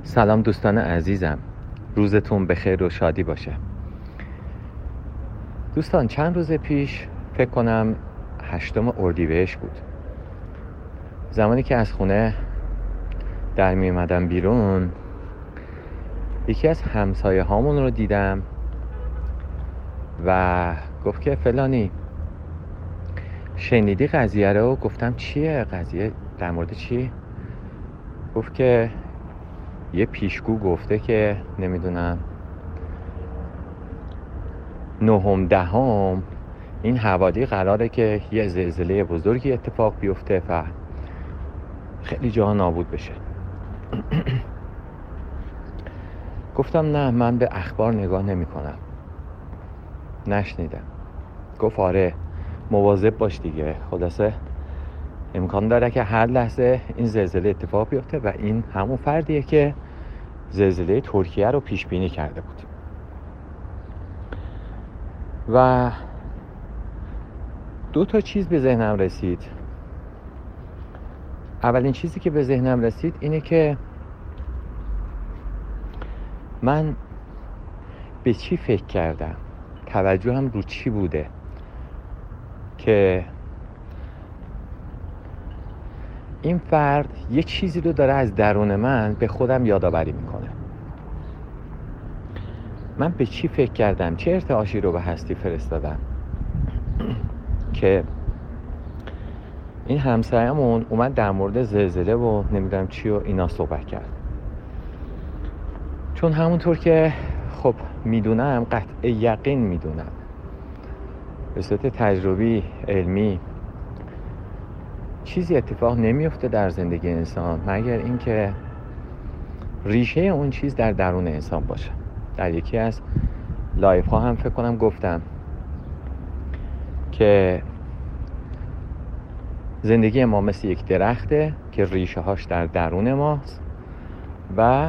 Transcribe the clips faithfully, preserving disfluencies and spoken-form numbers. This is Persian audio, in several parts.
سلام دوستان عزیزم، روزتون بخیر و شادی باشه. دوستان چند روز پیش فکر کنم هشتم اردیبهشت بود، زمانی که از خونه در می اومدم بیرون، یکی از همسایه هامون رو دیدم و گفت که فلانی شنیدی قضیه رو؟ گفتم چیه قضیه؟ در مورد چی؟ گفت که یه پیشگو گفته که نمیدونم نهم دهم این حوالی قراره که یه زلزله بزرگی اتفاق بیفته و خیلی جاها نابود بشه. گفتم نه، من به اخبار نگاه نمی کنم، نشنیدم. گفت آره مواظب باش دیگه، خلاصه امکان داره که هر لحظه این زلزله اتفاق بیفته و این همون فردیه که زلزله ترکیه رو پیش بینی کرده بود. و دو تا چیز به ذهنم رسید. اولین چیزی که به ذهنم رسید اینه که من به چی فکر کردم، توجهم رو چی بوده که این فرد یه چیزی رو داره از درون من به خودم یادآوری میکنه. من به چی فکر کردم، چه ارتعاشی رو به هستی فرستادم که این همسایه‌مون اومد در مورد زلزله و نمیدونم چی و اینا صحبت کرد. چون همونطور که خب میدونم، قطع یقین میدونم، به صورت تجربی علمی چیزی اتفاق نمیفته در زندگی انسان مگر اینکه ریشه اون چیز در درون انسان باشه. در یکی از لایف ها هم فکر کنم گفتم که زندگی ما مثل یک درخته که ریشه هاش در درون ماست و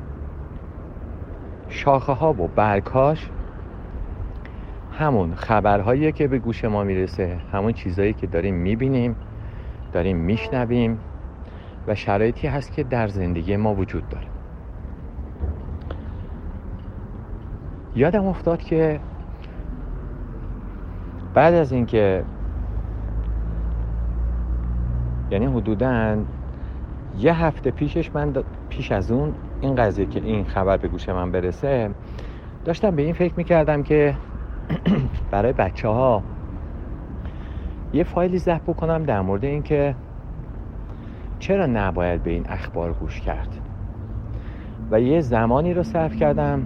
شاخه ها و برگ هاش همون خبرهایی که به گوش ما میرسه، همون چیزایی که داریم میبینیم، داریم میشنویم و شرایطی هست که در زندگی ما وجود داره. یادم افتاد که بعد از اینکه یعنی حدوداً یه هفته پیشش من دا پیش از اون این قضیه که این خبر به گوش من برسه، داشتم به این فکر میکردم که برای بچه ها یه فایلی ضبط بکنم در مورد این که چرا نباید به این اخبار گوش کرد و یه زمانی رو صرف کردم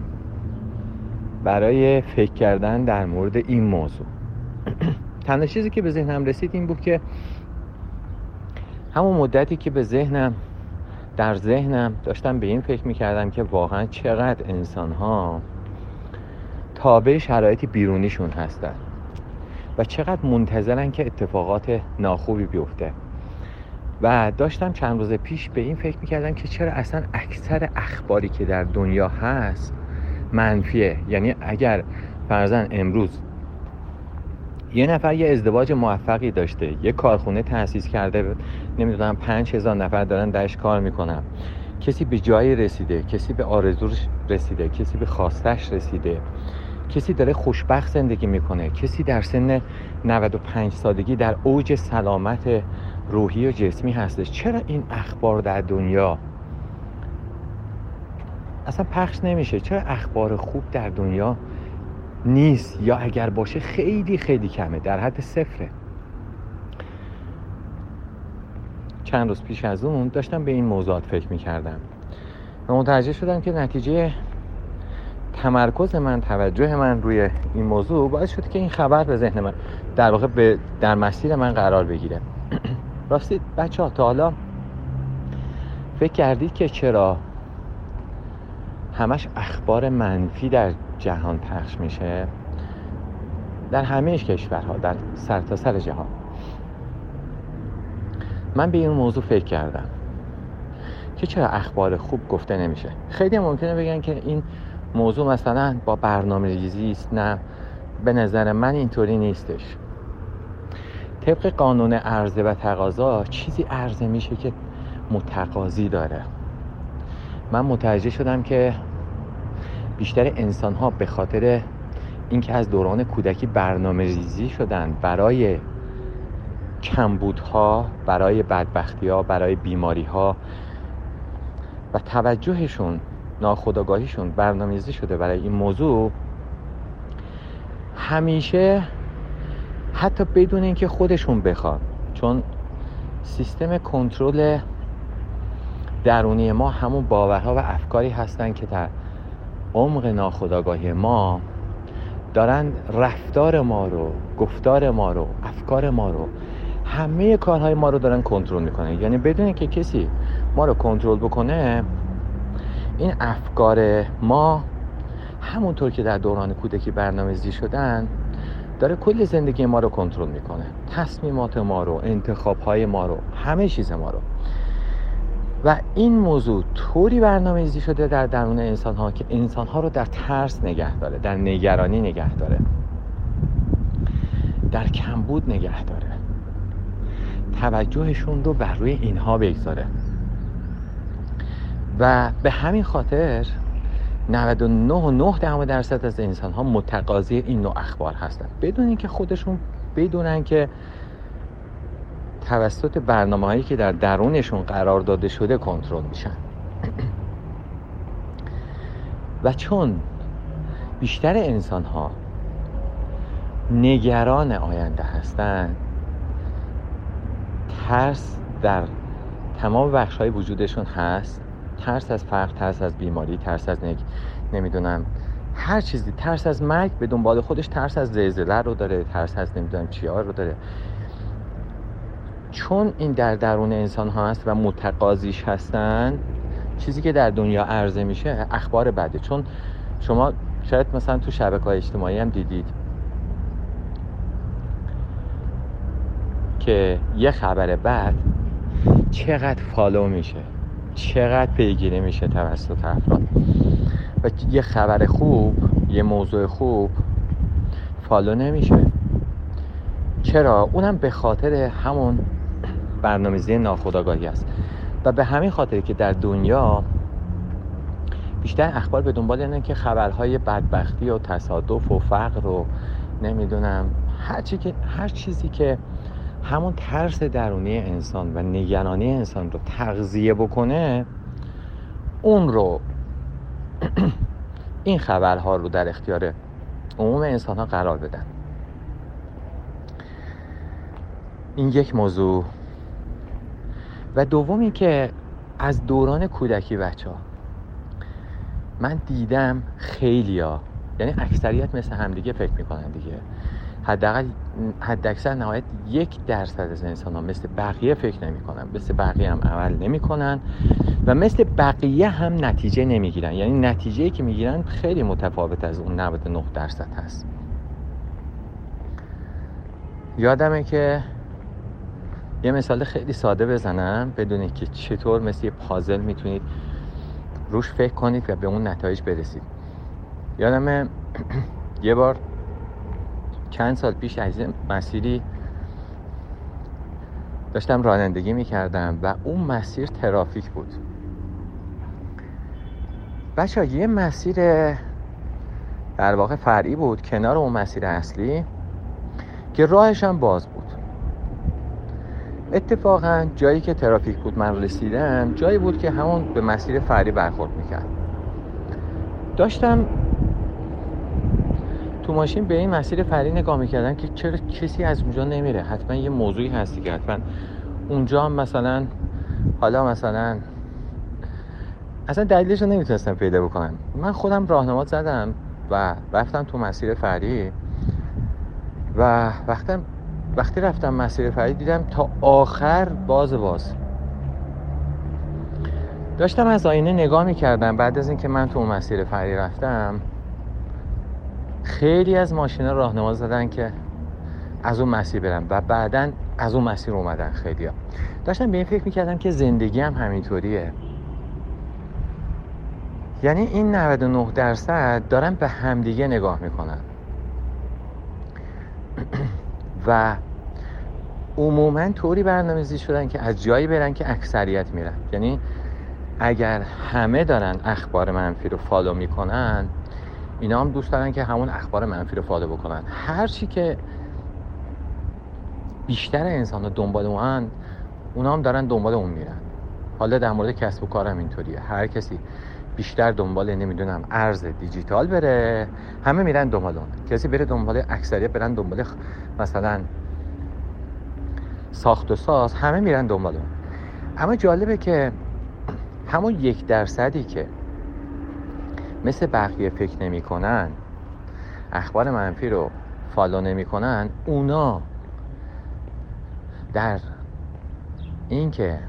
برای فکر کردن در مورد این موضوع. تنها چیزی که به ذهنم رسید این بود که همون مدتی که به ذهنم در ذهنم داشتم به این فکر میکردم که واقعا چقدر انسان ها تابع شرایط بیرونیشون هستن و چقدر منتظرن که اتفاقات ناخوبی بیفته. و داشتم چند روز پیش به این فکر میکردم که چرا اصلا اکثر اخباری که در دنیا هست منفیه. یعنی اگر فرضاً امروز یه نفر یه ازدواج موفقی داشته، یه کارخونه تأسیس کرده، نمیدونم پنج هزار نفر دارن درش کار میکنن، کسی به جایی رسیده، کسی به آرزوش رسیده، کسی به خواستش رسیده، کسی داره خوشبخت زندگی میکنه، کسی در سن نود و پنج سالگی در اوج سلامت روحی و جسمی هستش، چرا این اخبار در دنیا اصلا پخش نمیشه؟ چرا اخبار خوب در دنیا نیست؟ یا اگر باشه خیلی خیلی کمه، در حد صفره. چند روز پیش از اون داشتم به این موضوعات فکر میکردم و متوجه شدم که نتیجه تمرکز من، توجه من روی این موضوع باعث شد که این خبر به ذهن من در واقع به در مسیر من قرار بگیره. راستی بچه ها تا حالا فکر کردید که چرا همش اخبار منفی در جهان پخش میشه؟ در همه کشورها، در سرتاسر جهان. من به این موضوع فکر کردم که چرا اخبار خوب گفته نمیشه. خیلی ممکنه بگن که این موضوع مثلا با برنامه ریزی است. نه، به نظر من اینطوری نیستش. طبق قانون عرضه و تقاضا چیزی عرضه میشه که متقاضی داره من متوجه شدم که بیشتر انسان ها به خاطر اینکه از دوران کودکی برنامه ریزی شدن برای کمبودها، برای بدبختی‌ها، برای بیماری‌ها و توجهشون، ناخودآگاهیشون برنامه‌ریزی شده برای این موضوع، همیشه حتی بدون اینکه خودشون بخوان، چون سیستم کنترل درونی ما همون باورها و افکاری هستن که در عمق ناخودآگاهی ما دارن رفتار ما رو، گفتار ما رو، افکار ما رو، همه کارهای ما رو دارن کنترل میکنن. یعنی بدون اینکه کسی ما رو کنترل بکنه، این افکار ما همونطور که در دوران کودکی برنامه‌ریزی شدن داره کل زندگی ما رو کنترل میکنه، تصمیمات ما رو، انتخابهای ما رو، همه چیز ما رو. و این موضوع طوری برنامه‌ریزی شده در درون انسان ها که انسان ها رو در ترس نگه داره، در نگرانی نگه داره، در کمبود نگه داره، توجهشون رو بر روی اینها بگذاره. و به همین خاطر نود و نه و نه دهم درصد از انسان ها متقاضی این نوع اخبار هستن، بدون اینکه خودشون بدونن که توسط برنامه هایی که در درونشون قرار داده شده کنترل میشن. و چون بیشتر انسان ها نگران آینده هستن، ترس در تمام بخش های وجودشون هست، ترس از فقر، ترس از بیماری، ترس از نگ... نمیدونم هر چیزی، ترس از مرگ به دنبال خودش ترس از زلزله رو داره، ترس از نمیدونم چیا رو داره. چون این در درون انسان ها هست و متقاضیش هستن، چیزی که در دنیا عرضه میشه اخبار بده. چون شما شاید مثلا تو شبکه‌های اجتماعی هم دیدید که یه خبر بد چقدر فالو میشه، چقدر پیگیری میشه توسط افراد، و یه خبر خوب، یه موضوع خوب فالو نمیشه. چرا؟ اونم به خاطر همون برنامه‌ریزی ناخودآگاهی است. و به همین خاطر که در دنیا بیشتر اخبار به دنبال اینه که خبرهای بدبختی و تصادف و فقر و نمیدونم هر چی که هر چیزی که همون ترس درونی انسان و نگرانی انسان رو تغذیه بکنه، اون رو این خبرها رو در اختیار عموم انسان ها قرار بدن. این یک موضوع. و دومی که از دوران کودکی بچه ها من دیدم خیلیا، یعنی اکثریت مثل همدیگه فکر میکنن دیگه، حداقل حداکثر نهایت یک درصد از انسان ها مثل بقیه فکر نمی کنن، مثل بقیه هم عمل نمی کنن و مثل بقیه هم نتیجه نمی گیرن. یعنی نتیجه‌ای که می گیرن خیلی متفاوت از اون نود و نه درصد هست. یادمه که یه مثال خیلی ساده بزنم بدونید که چطور مثل یه پازل میتونید روش فکر کنید و به اون نتایج برسید. یادمه یه بار چند سال پیش از مسیری داشتم رانندگی میکردم و اون مسیر ترافیک بود. بچه‌ها یه مسیر در واقع فرعی بود کنار اون مسیر اصلی که راهش هم باز بود. اتفاقا جایی که ترافیک بود من رسیدم جایی بود که همون به مسیر فرعی برخورد میکرد. داشتم تو ماشین به این مسیر فرعی نگاه میکردم که چرا کسی از اونجا نمیره، حتما یه موضوعی هستی که حتما اونجا هم مثلا حالا مثلا اصلا دلیلش رو نمیتونستم پیدا بکنم. من خودم راهنما زدم و رفتم تو مسیر فرعی و وقتی وقتی رفتم مسیر فرعی دیدم تا آخر باز باز. داشتم از آینه نگاه میکردم بعد از اینکه من تو اون مسیر فرعی رفتم، خیلی از ماشینا راهنما زدن که از اون مسیر برم و بعدن از اون مسیر اومدن. خیلیا داشتم به این فکر میکردم که زندگی هم همینطوریه. یعنی این نود و نه درصد دارن به همدیگه نگاه میکنن و عموما طوری برنامه‌ریزی شدن که از جایی برن که اکثریت میرن. یعنی اگر همه دارن اخبار منفی رو فالو میکنن، اینا هم دوست دارن که همون اخبار منفی رو فالو بکنن. هر چی که بیشتر انسان ها دنبال اون، اونا هم دارن دنبال اون میرن. حالا در مورد کسب و کار هم اینطوریه. هر کسی بیشتر دنبال نمیدونم ارز دیجیتال بره، همه میرن دنبال اون. کسی بره دنبال، اکثریت برن دنبال مثلا ساخت و ساز، همه میرن دنبال اون. اما جالبه که همون یک درصدی که مثل بقیه فکر نمی کنن، اخبار منفی رو فالو نمی کنن، اونا در این که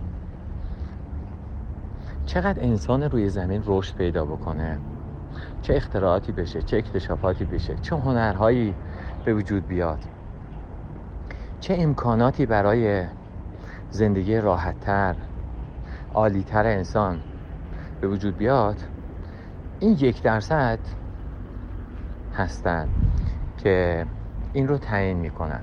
چقدر انسان روی زمین رشد پیدا بکنه، چه اختراعاتی بشه، چه اکتشافاتی بشه، چه هنرهایی به وجود بیاد، چه امکاناتی برای زندگی راحت‌تر، عالی‌تر انسان به وجود بیاد، این یک درصد هستن که این رو تعیین میکنن.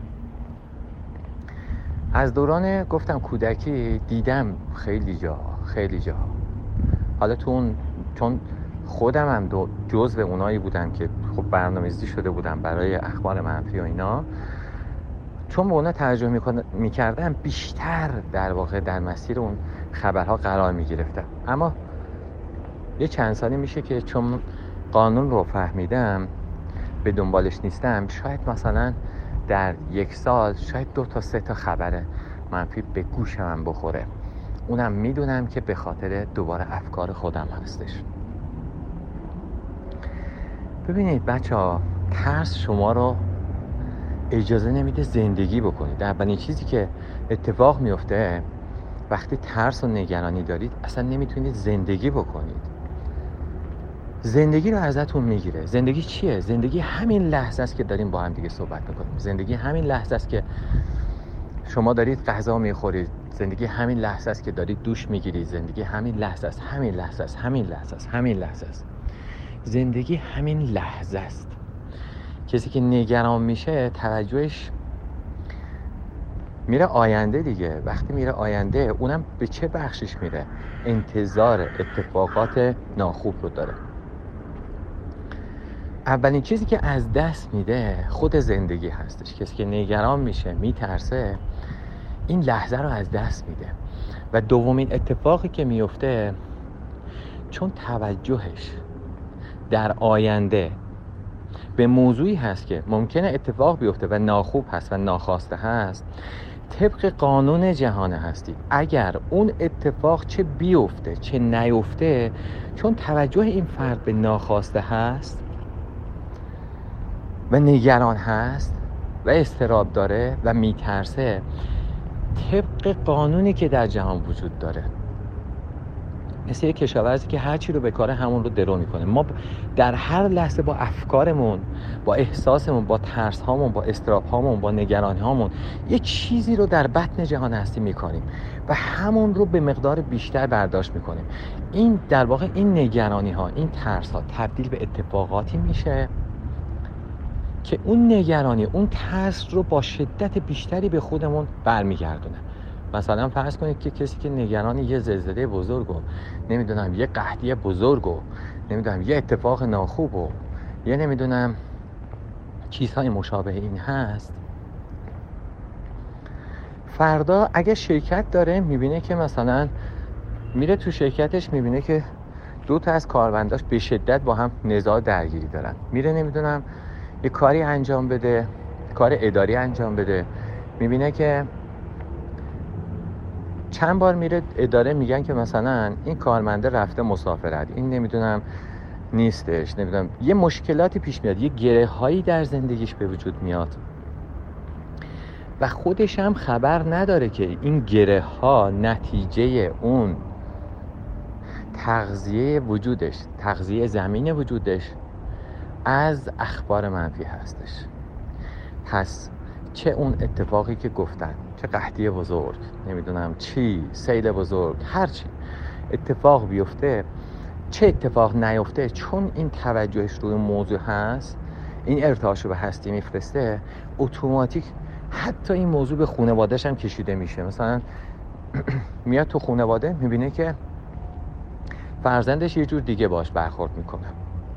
از دوران گفتم کودکی دیدم خیلی جا خیلی جا حالا تو اون، چون خودم هم دو جزء اونایی بودم که خب برنامه‌ریزی شده بودم برای اخبار منفی و اینا، چون به اونا توجه میکردم بیشتر در واقع در مسیر اون خبرها قرار میگرفتم. اما یه چند سالی میشه که چون قانون رو فهمیدم، به دنبالش نیستم، شاید مثلا در یک سال شاید دو تا سه تا خبر منفی به گوشم بخوره. اونم میدونم که به خاطر دوباره افکار خودم هستش. ببینید بچه ها، ترس شما رو اجازه نمیده زندگی بکنید. اولین چیزی که اتفاق میفته وقتی ترس و نگرانی دارید، اصلا نمیتونید زندگی بکنید. زندگی رو ازتون میگیره. زندگی چیه؟ زندگی همین لحظه است که داریم با هم دیگه صحبت میکنیم. زندگی همین لحظه است که شما دارید غذا میخورید. زندگی همین لحظه است که دارید دوش میگیرید. زندگی همین لحظه است، همین لحظه است، همین لحظه است، همین لحظه است. زندگی همین لحظه است. کسی که نگران میشه توجهش میره آینده دیگه. وقتی میره آینده، اونم به چه بخشش میره؟ انتظار اتفاقات ناخوب رو داره. اولین چیزی که از دست میده خود زندگی هستش. کسی که نگران میشه، میترسه، این لحظه رو از دست میده. و دومین اتفاقی که میفته، چون توجهش در آینده به موضوعی هست که ممکنه اتفاق بیفته و ناخوب هست و ناخواسته هست، طبق قانون جهان هستی اگر اون اتفاق چه بیفته چه نیفته، چون توجه این فرد به ناخواسته هست و نگران هست و اضطراب داره و میترسه، طبق قانونی که در جهان وجود داره، مثل یک کشاورزی که هر چی رو بکاره همون رو درو میکنه. ما در هر لحظه با افکارمون، با احساسمون، با ترس هامون، با اضطراب هامون، با نگرانی هامون یه چیزی رو در بطن جهان هستی میکنیم و همون رو به مقدار بیشتر برداشت میکنیم. این در واقع این نگرانی ها، این ترس ها تبدیل به اتفاقاتی میشه که اون نگرانی، اون ترس رو با شدت بیشتری به خودمون برمیگردونه. مثلا فرض کنید که کسی که نگران یه زلزله بزرگ و نمیدونم یه قحطی بزرگ و نمیدونم یه اتفاق ناخوب و یه نمیدونم چیزهای مشابه این هست، فردا اگه شرکت داره میبینه که مثلا میره تو شرکتش میبینه که دو تا از کارمنداش به شدت با هم نزاع درگیری دارن، میره نمیدونم یه کاری انجام بده، کار اداری انجام بده، میبینه که چند بار میره اداره میگن که مثلا این کارمنده رفته مسافرت، این نمیدونم نیستش، نمیدونم یه مشکلاتی پیش میاد، یه گره هایی در زندگیش به وجود میاد و خودش هم خبر نداره که این گره ها نتیجه اون تغذیه وجودش، تغذیه زمین وجودش از اخبار منفی هستش. پس چه اون اتفاقی که گفتن، چه قحطی بزرگ، نمیدونم چی، سیل بزرگ، هر چی اتفاق بیفته، چه اتفاق نیفته، چون این توجهش روی موضوع هست، این ارتعاش رو به هستی میفرسته، اتوماتیک حتی این موضوع به خانواده‌اش هم کشیده میشه. مثلا میاد تو خانواده میبینه که فرزندش یه جور دیگه باش برخورد میکنه.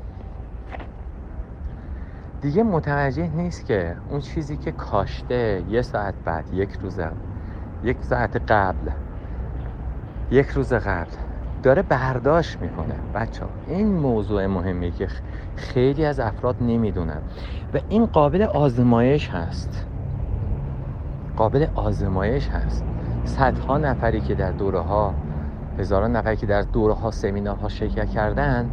دیگه متوجه نیست که اون چیزی که کاشته یه ساعت بعد، یک روز یک ساعت قبل، یک روز قبل داره برداشت میکنه. بچه ها این موضوع مهمی که خیلی از افراد نمیدونن و این قابل آزمایش هست، قابل آزمایش هست. صدها نفری که در دوره ها، هزاران نفری که در دوره ها، سمینارها شرکت کردن،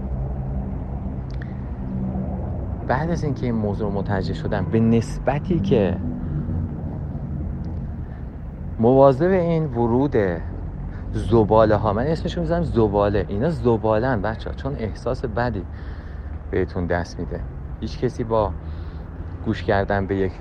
بعد از اینکه این موضوع متوجه شدن، به نسبتی که مواظب این ورود زباله ها، من اسمشو میذارم زباله، اینا زبالن بچه ها، چون احساس بدی بهتون دست میده. هیچ کسی با گوش کردن به یک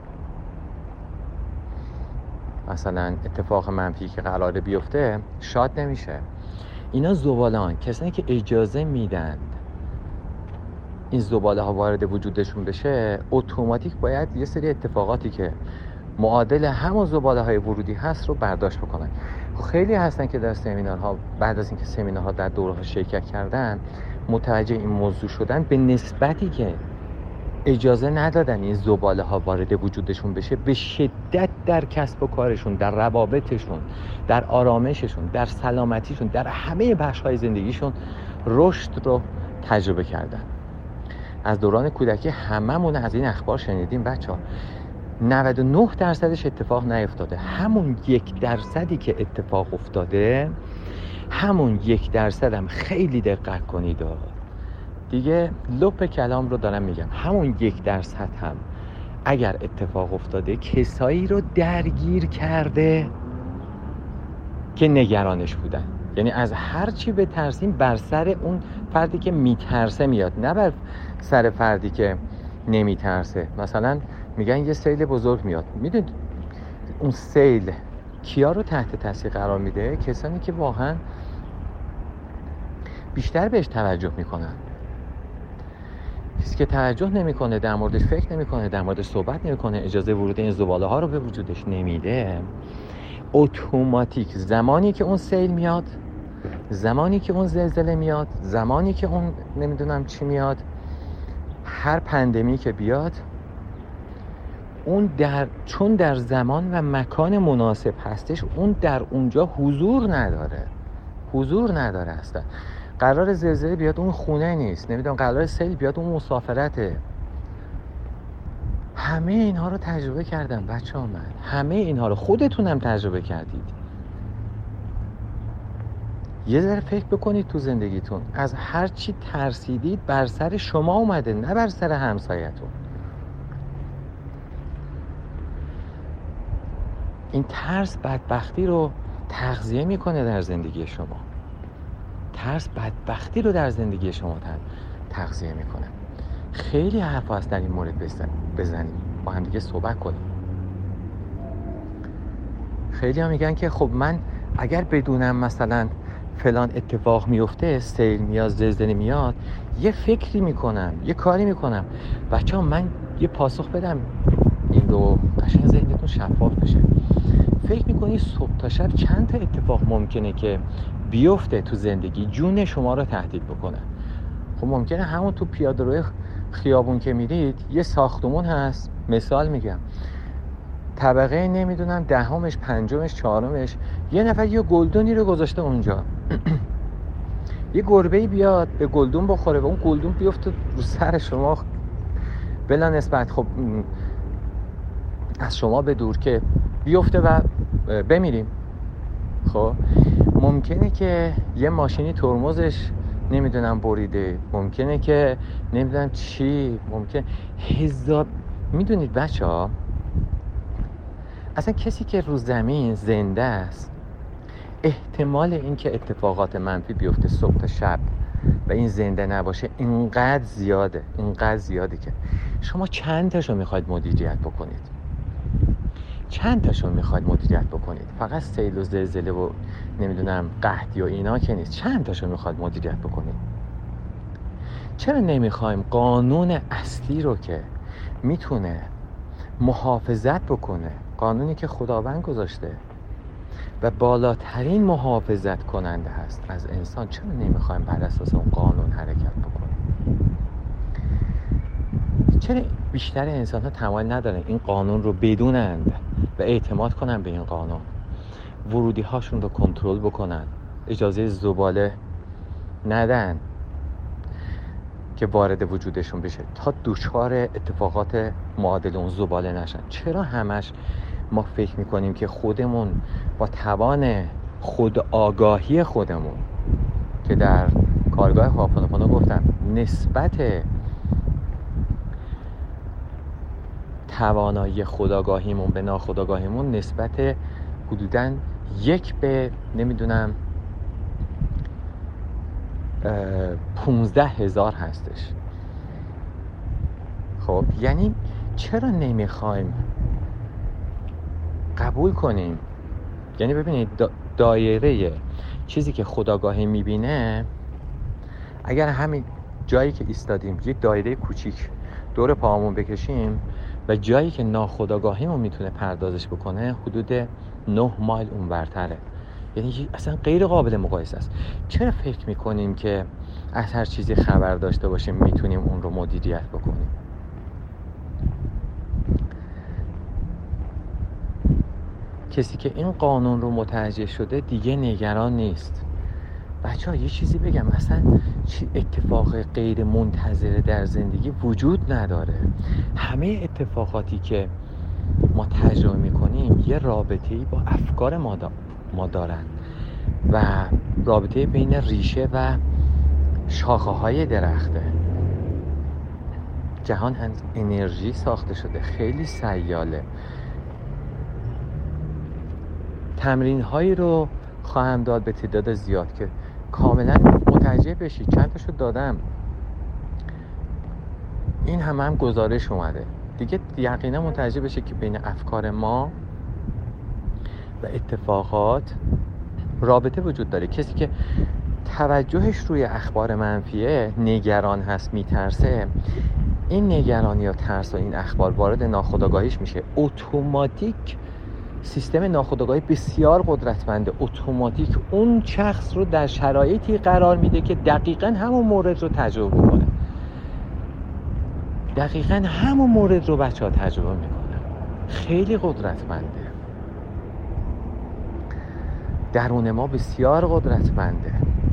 مثلا اتفاق منفی که قراره بیفته شاد نمیشه. اینا زبالان، کسانی که اجازه میدن این زباله ها وارد وجودشون بشه، اتوماتیک باید یه سری اتفاقاتی که معادل همون زباله های ورودی هست رو برداشت بکنن. خیلی هستن که در سمینارها، بعد از اینکه سمینارها در دوره‌ها شرکت کردن، متوجه این موضوع شدن، به نسبتی که اجازه ندادن این زباله ها وارد وجودشون بشه، به شدت در کسب و کارشون، در روابطشون، در آرامششون، در سلامتیشون، در همه بخش‌های زندگیشون رشد رو تجربه کردن. از دوران کودکی هممون از این اخبار شنیدیم بچه‌ها. نود و نه درصدش اتفاق نیفتاده. همون یک درصدی که اتفاق افتاده، همون یک درصد هم خیلی دقت کنید دیگه، لپ کلام رو دارم میگم، همون یک درصد هم اگر اتفاق افتاده کسایی رو درگیر کرده که نگرانش بودن. یعنی از هر چی بترسیم بر سر اون فردی که میترسه میاد، نه بر سر فردی که نمیترسه. مثلا میگن یه سیل بزرگ میاد، میدونید اون سیل کیا رو تحت تاثیر قرار میده؟ کسانی که واقعا بیشتر بهش توجه میکنن. کسی که توجه نمیکنه، در موردش فکر نمیکنه، در موردش صحبت نمیکنه، اجازه ورود این زباله ها رو به وجودش نمیده، اتوماتیک زمانی که اون سیل میاد، زمانی که اون زلزله میاد، زمانی که اون نمیدونم چی میاد، هر پندمی که بیاد، اون در چون در زمان و مکان مناسب هستش، اون در اونجا حضور نداره، حضور نداره اصلا. قرار زلزله بیاد اون خونه نیست، نمیدونم قرار سیل بیاد اون مسافرته. همه اینها رو تجربه کردم بچه ها، من همه اینها رو، خودتونم تجربه کردید. یه ذره فکر بکنید تو زندگیتون، از هر چی ترسیدید بر سر شما اومده، نه بر سر همسایتون. این ترس بدبختی رو تغذیه میکنه در زندگی شما. ترس بدبختی رو در زندگی شما تغذیه میکنه. خیلی حرف هست در این مورد بزنیم، با هم دیگه صحبت کنیم. خیلی ها میگن که خب من اگر بدونم مثلا فلان اتفاق میفته، سیل میاد، زلزله میاد، یه فکری میکنم، یه کاری میکنم. بچه ها من یه پاسخ بدم این رو قشنگ ذهنتون شفاف بشه. فکر میکنی صبح تا شب چند تا اتفاق ممکنه که بیفته تو زندگی جون شما رو تهدید بکنه؟ خب ممکنه همون تو پیاده‌روی خیابون که میرید یه ساختمون هست، مثال میگم، طبقه نمیدونم دهمش، پنجمش، چهارمش، یه نفر یه گلدونی رو گذاشته اونجا. یه گربه‌ای بیاد به گلدون بخوره و اون گلدون بیفته رو سر شما، بلا نسبت خب از شما به دور که بیفته و بمیریم. خب ممکنه که یه ماشینی ترمزش نمیدونم بریده، ممکنه که نمیدونم چی، ممکن هزار. میدونید بچه ها، اصلا کسی که رو زمین زنده است، احتمال این که اتفاقات منفی بیفته صبح تا شب و این زنده نباشه اینقدر زیاده، اینقدر زیاده که شما چند تاشو میخواید مدیریت بکنید؟ چند تاشو میخواید مدیریت بکنید؟ فقط سیل و زلزله و نمیدونم قحطی و اینا که نیست، چند تاشو میخواید مدیریت بکنید؟ چرا نمیخوایم قانون اصلی رو که میتونه محافظت بکنه، قانونی که خداوند گذاشته و بالاترین محافظت کننده هست از انسان، چرا نمیخوایم بر اساس اون قانون حرکت بکنیم؟ چرا بیشتر انسان ها تمایل ندارن این قانون رو بدونند و اعتماد کنن به این قانون، ورودی هاشون رو کنترل بکنن، اجازه زباله ندن که وارد وجودشون بشه تا دچار اتفاقات معادل اون زباله نشن؟ چرا همش ما فکر میکنیم که خودمون با توان خود آگاهی خودمون که در کارگاه هاپانوپانو گفتم نسبت توانایی خودآگاهیمون به ناخودآگاهیمون نسبت حدوداً یک به نمیدونم پونزده هزار هستش. خب یعنی چرا نمیخوایم قبول کنیم؟ یعنی ببینید دایره چیزی که خودآگاهی میبینه، اگر همین جایی که ایستادیم یک دایره کوچیک دور پاهامون بکشیم و جایی که ناخودآگاهیمون میتونه پردازش بکنه حدود نه مایل اونورتره، یعنی اصلا غیر قابل مقایسه است. چرا فکر میکنیم که از هر چیزی خبر داشته باشیم میتونیم اون رو مدیریت بکنیم؟ کسی که این قانون رو متوجه شده دیگه نگران نیست. بچه ها یه چیزی بگم، اصلا چی اتفاق غیر منتظره در زندگی وجود نداره. همه اتفاقاتی که ما تجربه میکنیم یه رابطه‌ای با افکار ما, دا ما دارن و رابطه بین ریشه و شاخه های درخته. جهان از انرژی ساخته شده، خیلی سیاله. تمرین هایی رو خواهم داد به تعداد زیاد که کاملا متوجه بشید. چند تاشو دادم، این هم هم گزارش اومده دیگه، یقینا متوجه بشه که بین افکار ما و اتفاقات رابطه وجود داره. کسی که توجهش روی اخبار منفیه، نگران هست، میترسه، این نگرانی یا ترس و این اخبار وارد ناخودآگاهیش میشه. اتوماتیک سیستم ناخودآگاهی بسیار قدرتمنده، اتوماتیک اون شخص رو در شرایطی قرار میده که دقیقاً همون مورد رو تجربه کنه. دقیقاً همون مورد رو بچه ها تجربه میکنن. خیلی قدرتمنده. درون ما بسیار قدرتمنده.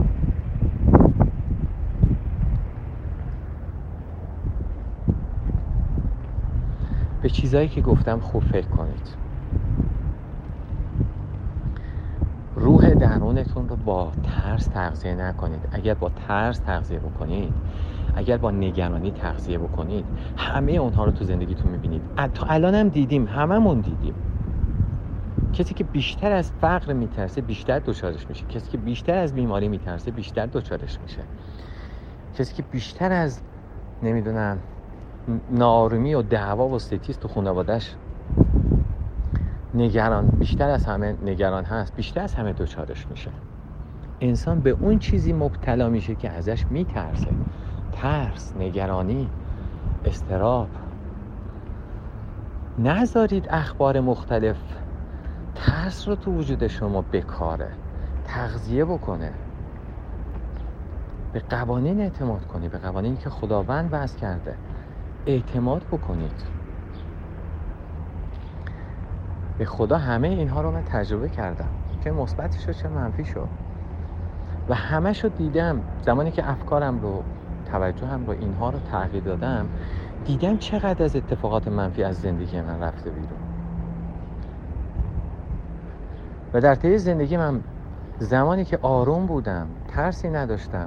به چیزایی که گفتم خوب فکر کنید. روح درونتون رو با ترس تغذیه نکنید. اگر با ترس تغذیه بکنید، اگر با نگرانی تغذیه بکنید، همه اونها رو تو زندگیتون میبینید. تا الان هم دیدیم، هممون دیدیم. کسی که بیشتر از فقر میترسه بیشتر دچارش میشه. کسی که بیشتر از بیماری میترسه بیشتر دچارش میشه. کسی که بیشتر از نمیدونم ناآرومی و دعوا و ستیز تو خانواده‌اش نگران، بیشتر از همه نگران هست، بیشتر از همه دچارش میشه. انسان به اون چیزی مبتلا میشه که ازش میترسه. ترس، نگرانی، اضطراب. نذارید اخبار مختلف ترس رو تو وجود شما بکاره، تغذیه بکنه. به قوانین اعتماد کنید، به قوانینی که خداوند وضع کرده اعتماد بکنید. به خدا همه اینها رو من تجربه کردم، چه مثبتش و چه منفیشو، و همه‌شو دیدم. زمانی که افکارم رو، توجهم رو، اینها رو تغییر دادم، دیدم چقدر از اتفاقات منفی از زندگی من رفته بیرون. و در طی زندگی من زمانی که آروم بودم، ترسی نداشتم،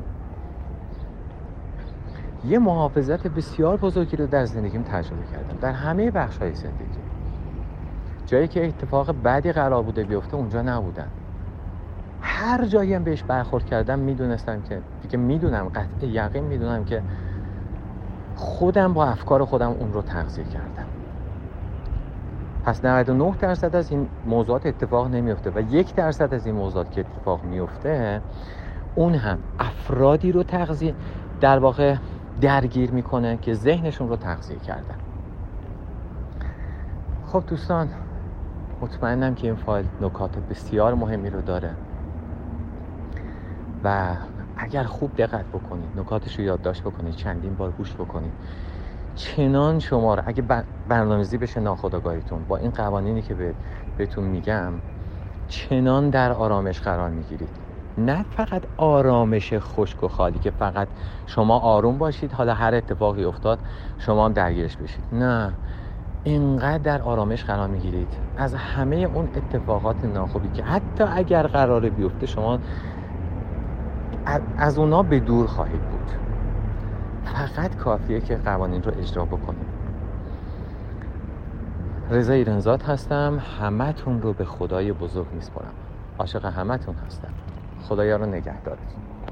یه محافظت بسیار بزرگی رو در زندگیم تجربه کردم، در همه بخش‌های زندگی. جایی که اتفاق بدی قرار بوده بیفته اونجا نبودم. هر جایی هم بهش برخورد کردم میدونستم که دیگه میدونم، قطع یقین میدونم که خودم با افکار خودم اون رو تغذیه کردم. پس نود و نه درصد از این موضوعات اتفاق نمیفته و یک درصد از این موضوعات که اتفاق میفته اون هم افرادی رو تغذیه، در واقع درگیر میکنه که ذهنشون رو تغذیه کردن. خب دوستان، مطمئنم که این فایل نکات بسیار مهمی رو داره و اگر خوب دقت بکنید، نکاتش رو یادداشت بکنید، چندین بار گوش بکنید، چنان شما رو اگه برنامه‌ریزی بشه ناخودآگاهیتون با این قوانینی که به بهتون میگم، چنان در آرامش قرار میگیرید. نه فقط آرامش خشک و خالی که فقط شما آروم باشید حالا هر اتفاقی افتاد شما هم درگیرش بشید، نه، اینقدر در آرامش قرار میگیرید از همه اون اتفاقات ناخوبی که حتی اگر قراره بیفته شما از اونا به دور خواهید بود. فقط کافیه که قوانین رو اجرا بکنید. رضا ایرانزاد هستم، همتون رو به خدای بزرگ میسپارم. عاشق همتون هستم. خدایا رو نگهدارتون.